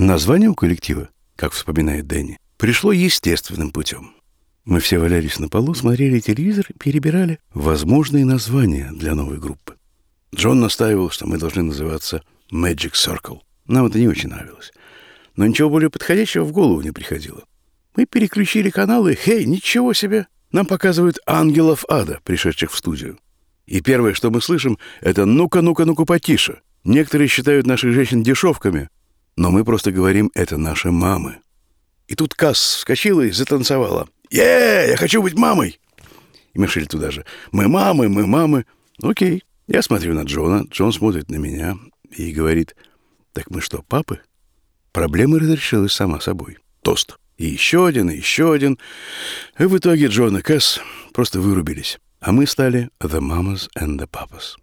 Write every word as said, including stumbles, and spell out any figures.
Название у коллектива, как вспоминает Дэнни, пришло естественным путем. Мы все валялись на полу, смотрели телевизор и перебирали возможные названия для новой группы. Джон настаивал, что мы должны называться Magic Circle. Нам это не очень нравилось. Но ничего более подходящего в голову не приходило. Мы переключили каналы. Хей, ничего себе! Нам показывают ангелов ада, пришедших в студию. И первое, что мы слышим, это «ну-ка, ну-ка, ну-ка, потише». Некоторые считают наших женщин дешевками, но мы просто говорим «это наши мамы». И тут Касс вскочила и затанцевала. «Е, я хочу быть мамой!» И мы шли туда же. «Мы мамы, мы мамы». Окей. Я смотрю на Джона, Джон смотрит на меня и говорит: «Так мы что, папы?» Проблема разрешилась сама собой. Тост. И еще один, и еще один. И в итоге Джон и Касс просто вырубились. А мы стали The Mamas and the Papas.